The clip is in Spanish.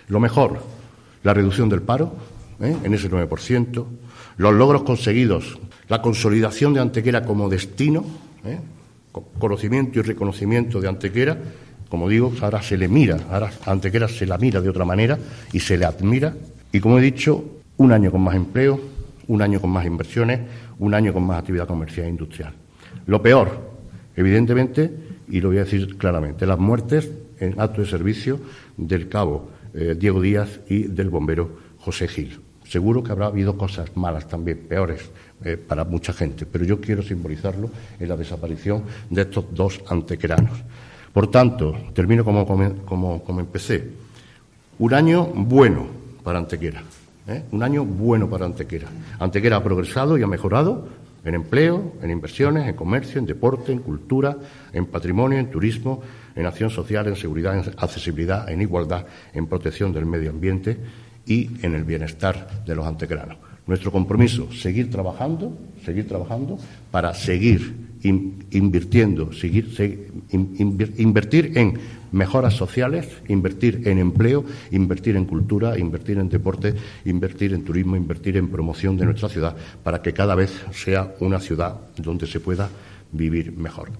Lo mejor, la reducción del paro, en ese 9%, los logros conseguidos, la consolidación de Antequera como destino, conocimiento y reconocimiento de Antequera. Como digo, ahora se le mira, ahora a Antequera se la mira de otra manera y se le admira. Y como he dicho, un año con más empleo, un año con más inversiones, un año con más actividad comercial e industrial. Lo peor, evidentemente, y lo voy a decir claramente, las muertes en acto de servicio del cabo Diego Díaz y del bombero José Gil. Seguro que habrá habido cosas malas también, peores para mucha gente, pero yo quiero simbolizarlo en la desaparición de estos dos antequeranos. Por tanto, termino como empecé. Un año bueno para Antequera, un año bueno para Antequera. Antequera ha progresado y ha mejorado en empleo, en inversiones, en comercio, en deporte, en cultura, en patrimonio, en turismo, en acción social, en seguridad, en accesibilidad, en igualdad, en protección del medio ambiente y en el bienestar de los antequeranos. Nuestro compromiso, seguir trabajando para seguir invirtiendo, invertir en mejoras sociales, invertir en empleo, invertir en cultura, invertir en deporte, invertir en turismo, invertir en promoción de nuestra ciudad para que cada vez sea una ciudad donde se pueda vivir mejor.